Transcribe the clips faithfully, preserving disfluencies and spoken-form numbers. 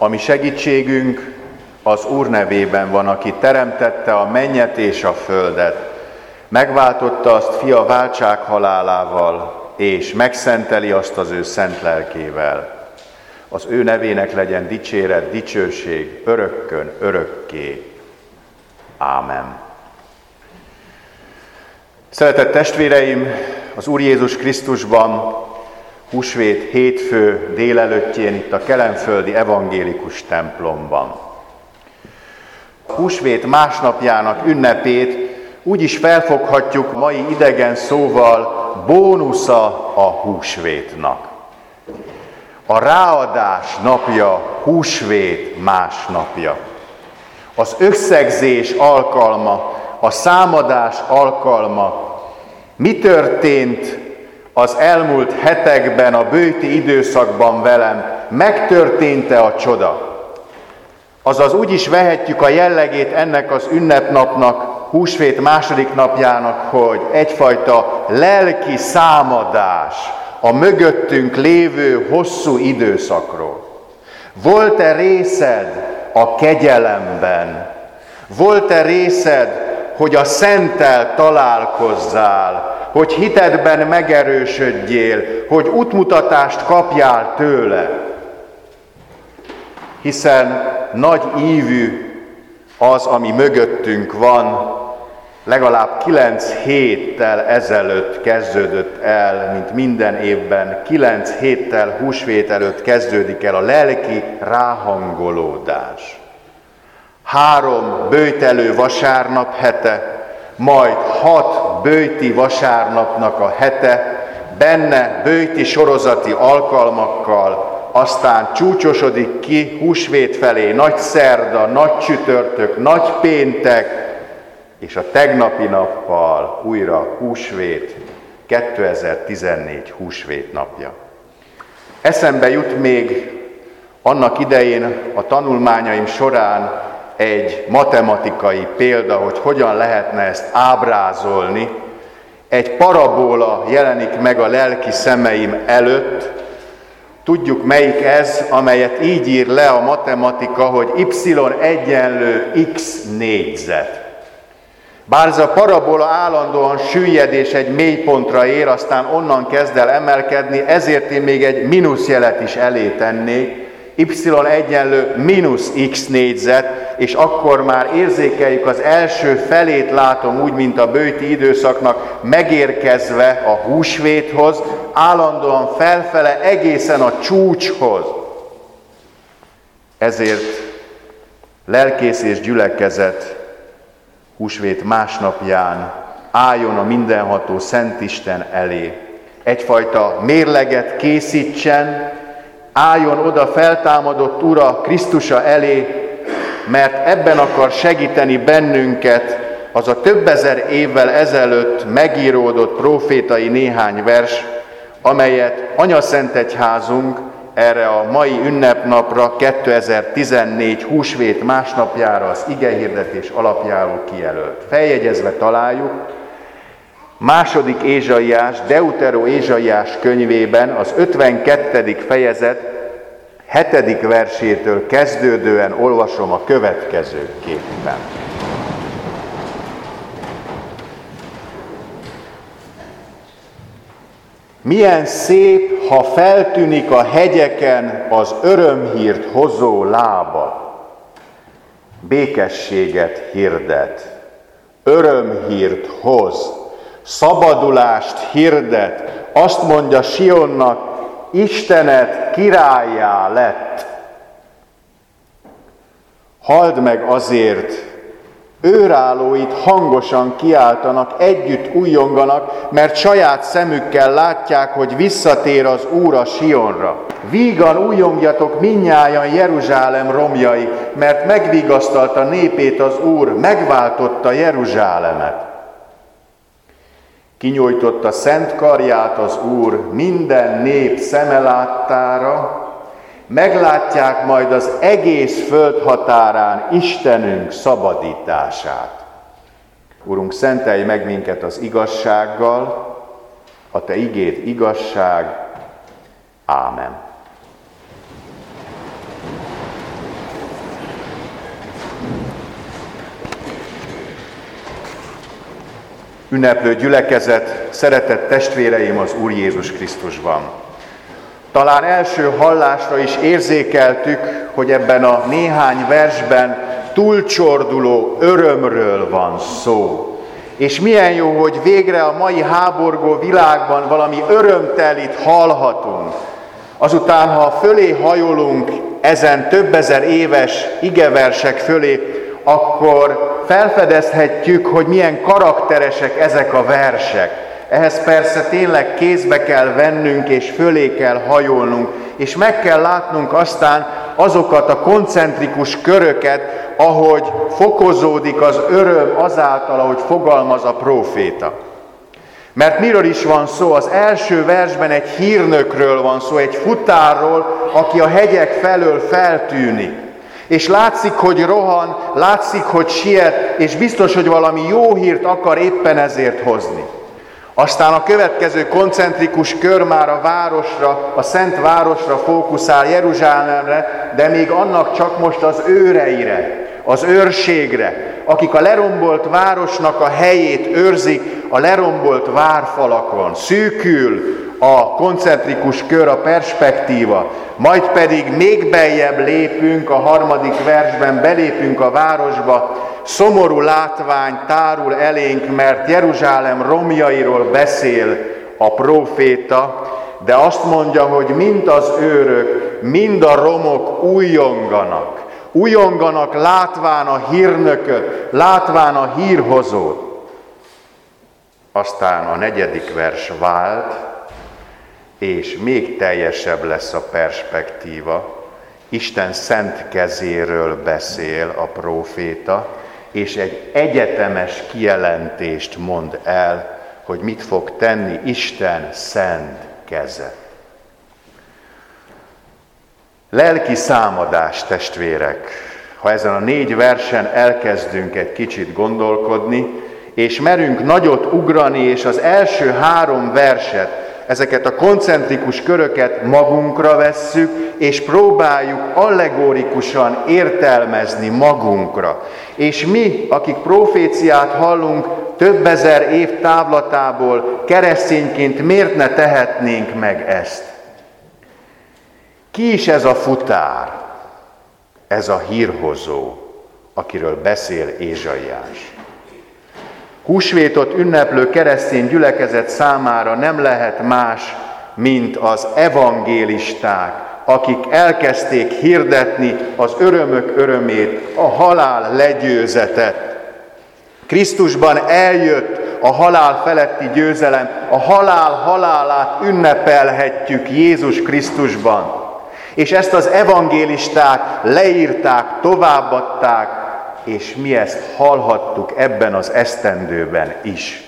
mi segítségünk az Úr nevében van, aki teremtette a mennyet és a földet. Megváltotta azt fia váltsághalálával, és megszenteli azt az ő szent lelkével. Az ő nevének legyen dicséret, dicsőség örökkön, örökké. Ámen. Szeretett testvéreim, az Úr Jézus Krisztusban húsvét hétfő délelőttjén itt a kelenföldi evangélikus templomban. Húsvét másnapjának ünnepét úgy is felfoghatjuk mai idegen szóval, bónusza a húsvétnak. A ráadás napja, húsvét másnapja. Az összegzés alkalma, a számadás alkalma. Mi történt az elmúlt hetekben, a bőti időszakban velem? Megtörtént-e a csoda? Azaz úgy is vehetjük a jellegét ennek az ünnepnapnak, húsvét második napjának, hogy egyfajta lelki számadás a mögöttünk lévő hosszú időszakról. Volt-e részed a kegyelemben? Volt-e részed, hogy a Szenttel találkozzál, hogy hitedben megerősödjél, hogy útmutatást kapjál tőle? Hiszen nagy ívű az, ami mögöttünk van, legalább kilenc héttel ezelőtt kezdődött el, mint minden évben, kilenc héttel húsvét előtt kezdődik el a lelki ráhangolódás. Három böjtelő vasárnap hete, majd hat böjti vasárnapnak a hete, benne böjti sorozati alkalmakkal, aztán csúcsosodik ki húsvét felé nagy szerda, nagy csütörtök, nagy péntek, és a tegnapi nappal újra húsvét, kétezer-tizennégy húsvét napja. Eszembe jut még annak idején a tanulmányaim során egy matematikai példa, hogy hogyan lehetne ezt ábrázolni. Egy parabóla jelenik meg a lelki szemeim előtt. Tudjuk, melyik ez, amelyet így ír le a matematika, hogy y egyenlő x négyzet. Bár ez a parabola állandóan süllyed és egy mélypontra ér, aztán onnan kezd el emelkedni, ezért én még egy mínuszjelet is elé tennék, y egyenlő mínusz x négyzet, és akkor már érzékeljük az első felét, látom úgy, mint a böjti időszaknak, megérkezve a húsvéthoz, állandóan felfele egészen a csúcshoz. Ezért lelkész és gyülekezet húsvét másnapján álljon a mindenható Szentisten elé. Egyfajta mérleget készítsen, álljon oda feltámadott Ura Krisztusa elé, mert ebben akar segíteni bennünket az a több ezer évvel ezelőtt megíródott prófétai néhány vers, amelyet Anyaszentegyházunk erre a mai ünnepnapra, kétezer-tizennégy húsvét másnapjára az igehirdetés alapjául kijelölt. Feljegyezve találjuk második Ézsaiás, Deutero Ézsaiás könyvében az ötvenkettedik fejezet hetedik versétől kezdődően olvasom a következőképpen. Milyen szép, ha feltűnik a hegyeken az örömhírt hozó lába. Békességet hirdet, örömhírt hoz, szabadulást hirdet, azt mondja Sionnak, Istened királlyá lett. Halld meg azért, őrállóit hangosan kiáltanak, együtt újjonganak, mert saját szemükkel látják, hogy visszatér az Úr a Sionra. Vígan újjongjatok mindnyájan Jeruzsálem romjai, mert megvigasztalta népét az Úr, megváltotta Jeruzsálemet. Kinyújtotta szent karját az Úr minden nép szeme láttára, meglátják majd az egész föld határán Istenünk szabadítását. Urunk, szentelj meg minket az igazsággal, a Te igéd igazság. Ámen. ünneplő gyülekezet, szeretett testvéreim az Úr Jézus Krisztusban. Talán első hallásra is érzékeltük, hogy ebben a néhány versben túlcsorduló örömről van szó. És milyen jó, hogy végre a mai háborgó világban valami örömtelit hallhatunk. Azután, ha fölé hajolunk ezen több ezer éves igeversek fölé, akkor felfedezhetjük, hogy milyen karakteresek ezek a versek. Ehhez persze tényleg kézbe kell vennünk, és fölé kell hajolnunk, és meg kell látnunk aztán azokat a koncentrikus köröket, ahogy fokozódik az öröm azáltal, ahogy fogalmaz a próféta. Mert miről is van szó? Az első versben egy hírnökről van szó, egy futárról, aki a hegyek felől feltűnik. És látszik, hogy rohan, látszik, hogy siet, és biztos, hogy valami jó hírt akar éppen ezért hozni. Aztán a következő koncentrikus kör már a városra, a Szent Városra fókuszál, Jeruzsálemre, de még annak csak most az őreire, az őrségre, akik a lerombolt városnak a helyét őrzik a lerombolt várfalakon. Szűkül a koncentrikus kör, a perspektíva, majd pedig még beljebb lépünk, a harmadik versben belépünk a városba, szomorú látvány tárul elénk, mert Jeruzsálem romjairól beszél a próféta, de azt mondja, hogy mind az őrök, mind a romok újjonganak. Újjonganak látván a hírnököt, látván a hírhozót. Aztán a negyedik vers vált, és még teljesebb lesz a perspektíva. Isten szent kezéről beszél a próféta, és egy egyetemes kijelentést mond el, hogy mit fog tenni Isten szent keze. Lelki számadás, testvérek, ha ezen a négy versen elkezdünk egy kicsit gondolkodni, és merünk nagyot ugrani, és az első három verset, ezeket a koncentrikus köröket magunkra vesszük, és próbáljuk allegorikusan értelmezni magunkra. És mi, akik proféciát hallunk több ezer év távlatából, keresztényként miért ne tehetnénk meg ezt? Ki is ez a futár, ez a hírhozó, akiről beszél Ézsaiás? Húsvétot ünneplő keresztény gyülekezet számára nem lehet más, mint az evangélisták, akik elkezdték hirdetni az örömök örömét, a halál legyőzetet. Krisztusban eljött a halál feletti győzelem, a halál halálát ünnepelhetjük Jézus Krisztusban. És ezt az evangélisták leírták, továbbadták, és mi ezt hallhattuk ebben az esztendőben is.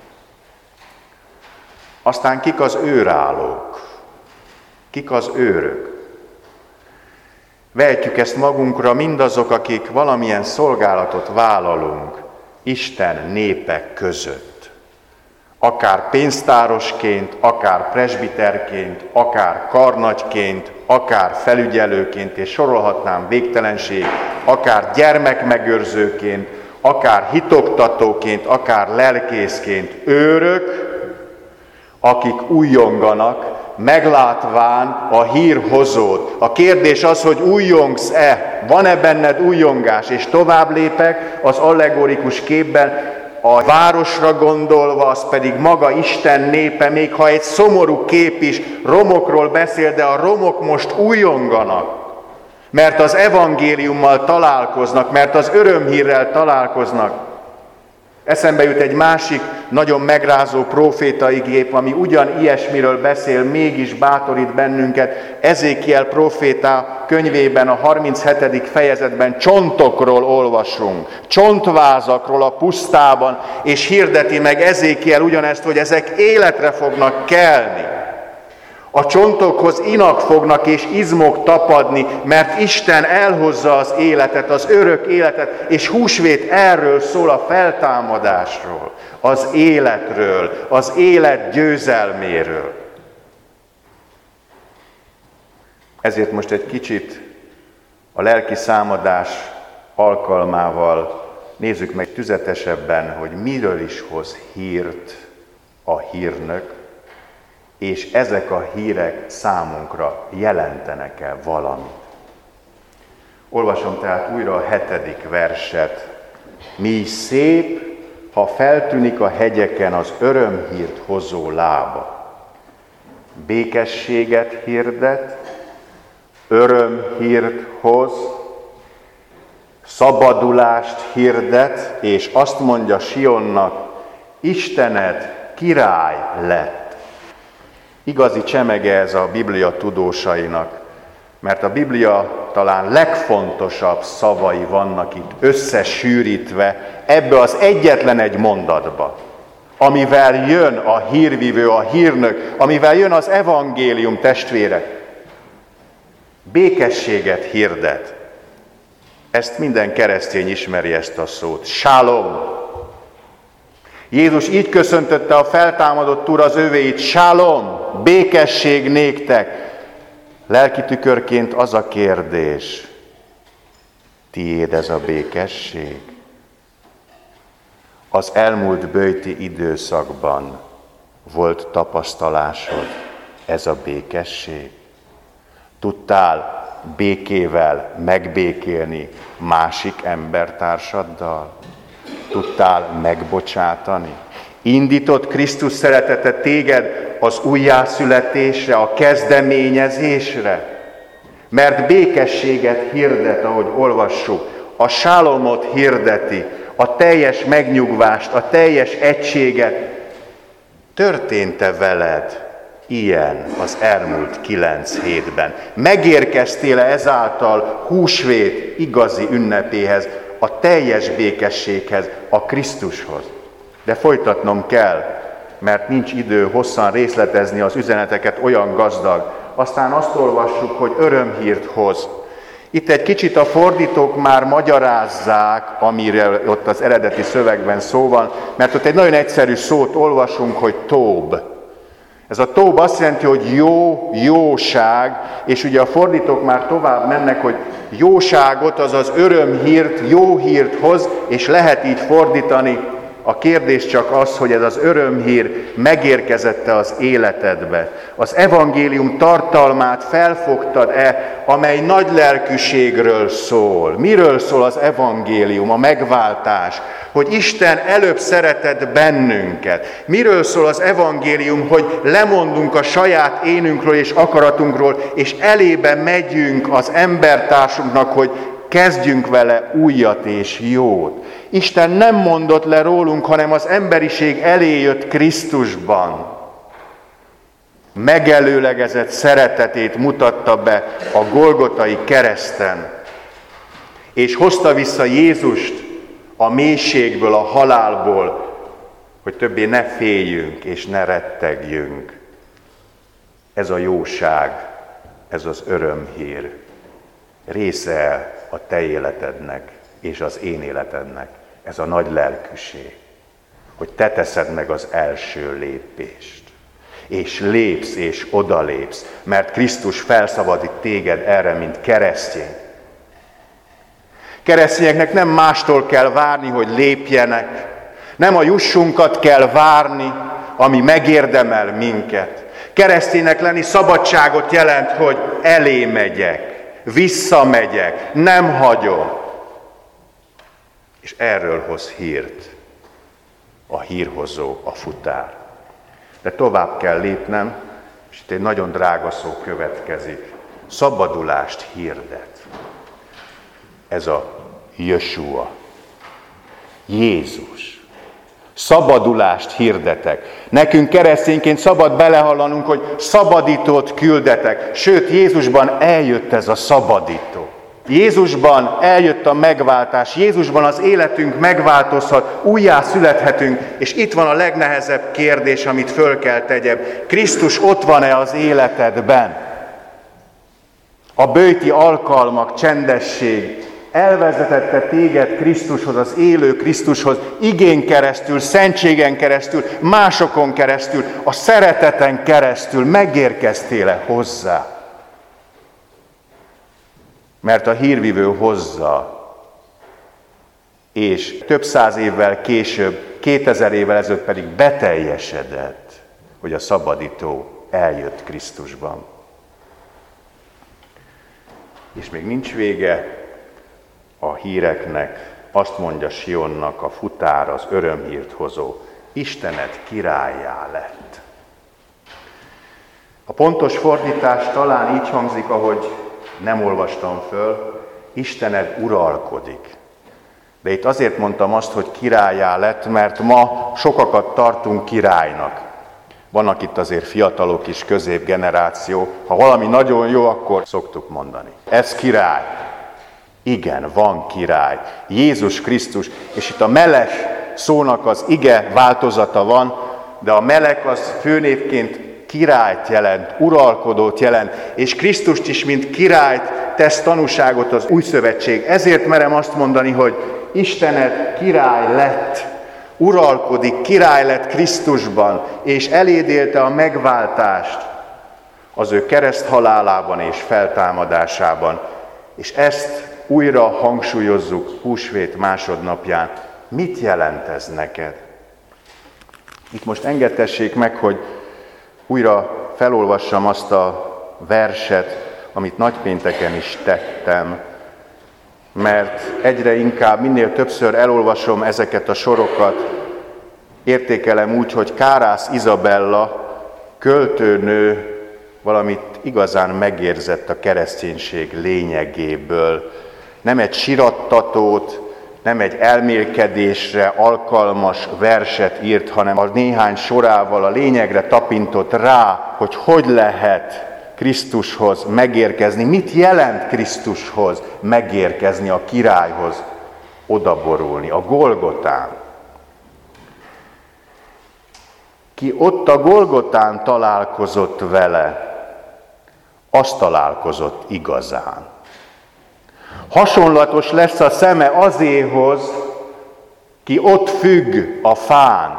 Aztán kik az őrállók? Kik az őrök? Vehetjük ezt magunkra mindazok, akik valamilyen szolgálatot vállalunk Isten népek között. Akár pénztárosként, akár presbiterként, akár karnagyként, akár felügyelőként, és sorolhatnám végtelenség, akár gyermekmegőrzőként, akár hitoktatóként, akár lelkészként, őrök, akik újjonganak, meglátván a hírhozót. A kérdés az, hogy újjongsz-e, van-e benned újjongás, és tovább lépek az allegorikus képben, a városra gondolva, az pedig maga Isten népe, még ha egy szomorú kép is romokról beszél, de a romok most újjonganak, mert az evangéliummal találkoznak, mert az örömhírrel találkoznak. Eszembe jut egy másik nagyon megrázó prófétai gép, ami ugyan ilyesmiről beszél, mégis bátorít bennünket. Ezékiel próféta könyvében a harminchetedik fejezetben csontokról olvasunk, csontvázakról a pusztában, és hirdeti meg Ezékiel ugyanezt, hogy ezek életre fognak kelni. A csontokhoz inak fognak és izmok tapadni, mert Isten elhozza az életet, az örök életet, és húsvét erről szól, a feltámadásról, az életről, az élet győzelméről. Ezért most egy kicsit a lelki számadás alkalmával Nézzük meg tüzetesebben, hogy miről is hoz hírt a hírnök, és ezek a hírek számunkra jelentenek-e valamit. Olvasom tehát újra a hetedik verset. Mi is szép, ha feltűnik a hegyeken az örömhírt hozó lába. Békességet hirdet, örömhírt hoz, szabadulást hirdet, és azt mondja Sionnak, Istened király lett. Igazi csemege ez a Biblia tudósainak, mert a Biblia talán legfontosabb szavai vannak itt összesűrítve ebbe az egyetlen egy mondatba, amivel jön a hírvivő, a hírnök, amivel jön az evangélium, testvérek. Békességet hirdet. Ezt minden keresztény ismeri, ezt a szót. Shalom. Jézus így köszöntötte a feltámadott Úr az övéit. Shalom, békesség néktek. Lelki tükörként az a kérdés, tiéd ez a békesség? Az elmúlt böjti időszakban volt tapasztalásod ez a békesség? Tudtál békével megbékélni másik embertársaddal? Tudtál megbocsátani? Indított Krisztus szeretete téged az újjászületésre, a kezdeményezésre? Mert békességet hirdet, ahogy olvassuk, a sálomot hirdeti, a teljes megnyugvást, a teljes egységet. Történt-e veled ilyen az elmúlt kilenc hétben? Megérkeztél-e ezáltal húsvét igazi ünnepéhez, a teljes békességhez, a Krisztushoz? De folytatnom kell, mert nincs idő hosszan részletezni az üzeneteket, olyan gazdag. Aztán azt olvassuk, hogy örömhírt hoz. Itt egy kicsit a fordítók már magyarázzák, amire ott az eredeti szövegben szó van, mert ott egy nagyon egyszerű szót olvasunk, hogy tób. Ez a tób azt jelenti, hogy jó, jóság, és ugye a fordítók már tovább mennek, hogy jóságot, azaz örömhírt, jó hírt hoz, és lehet így fordítani. A kérdés csak az, hogy ez az örömhír megérkezette az életedbe. Az evangélium tartalmát felfogtad-e, amely nagy lelkűségről szól? Miről szól az evangélium, a megváltás? Hogy Isten előbb szeretett bennünket. Miről szól az evangélium, hogy lemondunk a saját énünkről és akaratunkról, és elébe megyünk az embertársunknak, hogy kezdjünk vele újat és jót. Isten nem mondott le rólunk, hanem az emberiség elé jött Krisztusban. Megelőlegezett szeretetét mutatta be a Golgotai kereszten, és hozta vissza Jézust a mélységből, a halálból, hogy többé ne féljünk és ne rettegjünk. Ez a jóság, ez az örömhír része a te életednek és az én életednek. Ez a nagy lelkűség, hogy te teszed meg az első lépést. És lépsz és odalépsz, mert Krisztus felszabadít téged erre, mint keresztény. Keresztényeknek nem mástól kell várni, hogy lépjenek. Nem a jussunkat kell várni, ami megérdemel minket. Kereszténynek lenni szabadságot jelent, hogy elé megyek, visszamegyek, nem hagyom. És erről hoz hírt a hírhozó, a futár. De tovább kell lépnem, és itt egy nagyon drága szó következik. Szabadulást hirdet. Ez a Jesúa, Jézus. Szabadulást hirdetek. Nekünk keresztényként szabad belehallanunk, hogy szabadítót küldetek. Sőt, Jézusban eljött ez a szabadító. Jézusban eljött a megváltás, Jézusban az életünk megváltozhat, újjá születhetünk, és itt van a legnehezebb kérdés, amit föl kell tegyem. Krisztus ott van-e az életedben? A böjti alkalmak, csendesség elvezetette téged Krisztushoz, az élő Krisztushoz, igén keresztül, szentségen keresztül, másokon keresztül, a szereteten keresztül megérkeztél-e hozzá? Mert a hírvivő hozza és több száz évvel később, kétezer évvel ezelőtt pedig beteljesedett, hogy a szabadító eljött Krisztusban. És még nincs vége a híreknek, azt mondja Sionnak a futár, az örömhírt hozó, Istened királlyá lett. A pontos fordítás talán így hangzik, ahogy nem olvastam föl, Istened uralkodik. De itt azért mondtam azt, hogy királlyá lett, mert ma sokakat tartunk királynak. Vannak itt azért fiatalok is, középgeneráció. Ha valami nagyon jó, akkor szoktuk mondani. Ez király. Igen, van király. Jézus Krisztus. És itt a melek szónak az ige változata van, de a melek az főnévként királyt jelent, uralkodót jelent, és Krisztust is, mint királyt tesz tanúságot az új szövetség. Ezért merem azt mondani, hogy Istened király lett, uralkodik, király lett Krisztusban, és elérdélte a megváltást az ő kereszthalálában és feltámadásában. És ezt újra hangsúlyozzuk húsvét másodnapján. Mit jelent ez neked? Itt most engedtessék meg, hogy újra felolvassam azt a verset, amit nagypénteken is tettem, mert egyre inkább, minél többször elolvasom ezeket a sorokat, értékelem úgy, hogy Kárász Izabella költőnő valamit igazán megérzett a kereszténység lényegéből. Nem egy sirattatót, nem egy elmélkedésre alkalmas verset írt, hanem a néhány sorával a lényegre tapintott rá, hogy hogy lehet Krisztushoz megérkezni, mit jelent Krisztushoz megérkezni, a királyhoz odaborulni, a Golgotán. Ki ott a Golgotán találkozott vele, az találkozott igazán. Hasonlatos lesz a szeme azéhoz, ki ott függ a fán.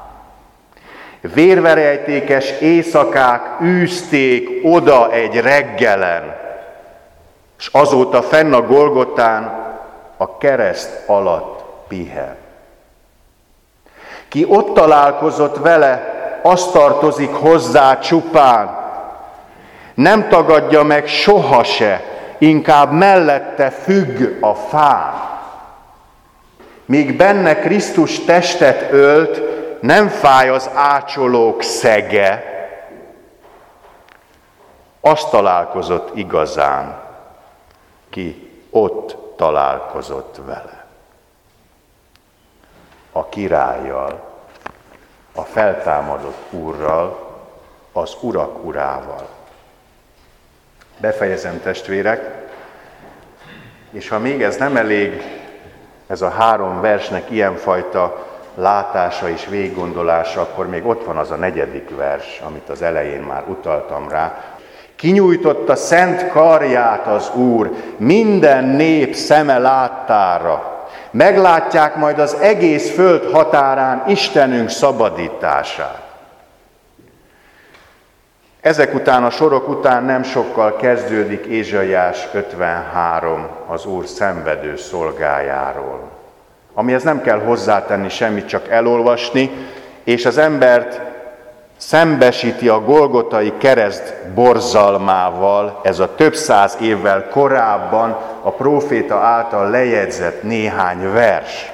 Vérverejtékes éjszakák űzték oda egy reggelen, és azóta fenn a Golgotán a kereszt alatt pihen. Ki ott találkozott vele, az tartozik hozzá csupán. Nem tagadja meg soha se, inkább mellette függ a fán. Míg benne Krisztus testet ölt, nem fáj az ácsolók szege, az találkozott igazán, ki ott találkozott vele. A királlyal, a feltámadott Úrral, az urak urával. Befejezem, testvérek, és ha még ez nem elég, ez a három versnek ilyenfajta látása és végiggondolása, akkor még ott van az a negyedik vers, amit az elején már utaltam rá. Kinyújtotta szent karját az Úr, minden nép szeme láttára. Meglátják majd az egész föld határán Istenünk szabadítását. Ezek után, a sorok után nem sokkal kezdődik Ézsaiás ötvenhárom az Úr szenvedő szolgájáról. Amihez nem kell hozzátenni semmit, csak elolvasni, és az embert szembesíti a golgotai kereszt borzalmával, ez a több száz évvel korábban a próféta által lejegyzett néhány vers.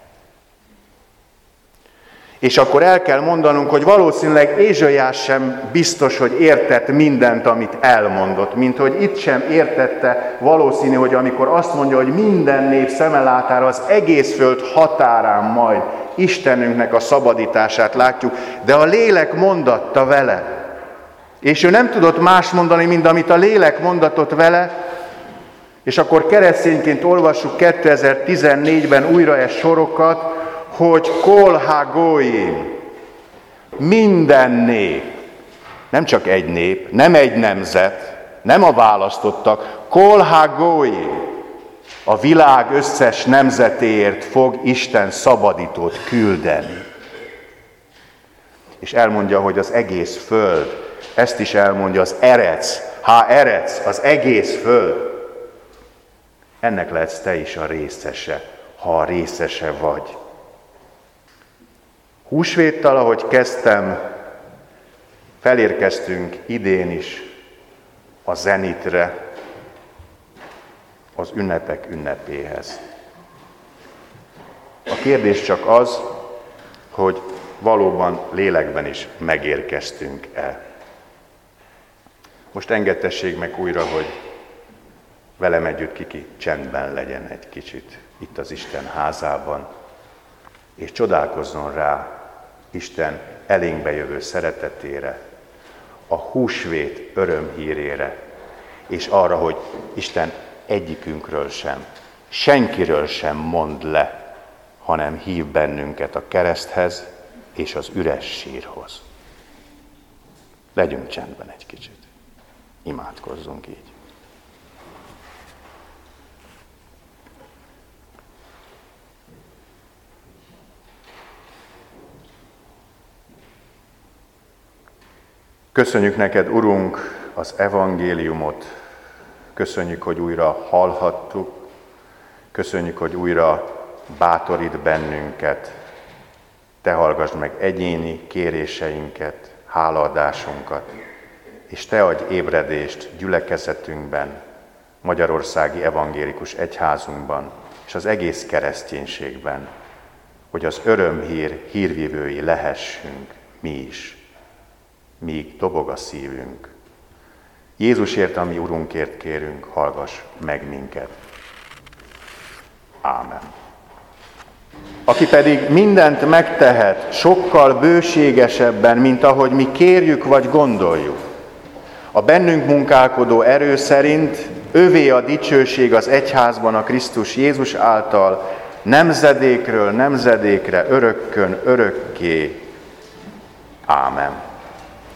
És akkor el kell mondanunk, hogy valószínűleg Ézsaiás sem biztos, hogy értett mindent, amit elmondott, mint hogy itt sem értette valószínű, hogy amikor azt mondja, hogy minden nép szeme látára az egész föld határán majd Istenünknek a szabadítását látjuk, de a lélek mondatta vele. És ő nem tudott más mondani, mint amit a lélek mondatott vele, és akkor keresztényként olvassuk kétezer-tizennégyben újra e sorokat, hogy kol ha-goyim, minden nép, nem csak egy nép, nem egy nemzet, nem a választottak, kol ha-goyim, a világ összes nemzetéért fog Isten szabadítót küldeni. És elmondja, hogy az egész föld, ezt is elmondja, az erec, ha erec, az egész föld. Ennek lehetsz te is a részese, ha a részese vagy. Húsvéttal, ahogy kezdtem, felérkeztünk idén is a zenitre, az ünnepek ünnepéhez. A kérdés csak az, hogy valóban lélekben is megérkeztünk-e. Most engedtessék meg újra, hogy velem együtt kiki csendben legyen egy kicsit itt az Isten házában, és csodálkozzon rá Isten elénkbe jövő szeretetére, a húsvét örömhírére, és arra, hogy Isten egyikünkről sem, senkiről sem mond le, hanem hív bennünket a kereszthez és az üres sírhoz. Legyünk csendben egy kicsit. Imádkozzunk így. Köszönjük neked, Urunk, az evangéliumot. Köszönjük, hogy újra hallhattuk. Köszönjük, hogy újra bátorít bennünket. Te hallgassd meg egyéni kéréseinket, hálaadásunkat, és Te adj ébredést gyülekezetünkben, Magyarországi Evangélikus Egyházunkban, és az egész kereszténységben, hogy az örömhír hírvívői lehessünk mi is, míg dobog a szívünk. Jézusért, ami Urunkért kérünk, hallgass meg minket. Ámen. Aki pedig mindent megtehet, sokkal bőségesebben, mint ahogy mi kérjük vagy gondoljuk. A bennünk munkálkodó erő szerint övé a dicsőség az egyházban a Krisztus Jézus által, nemzedékről nemzedékre, örökkön örökké. Ámen.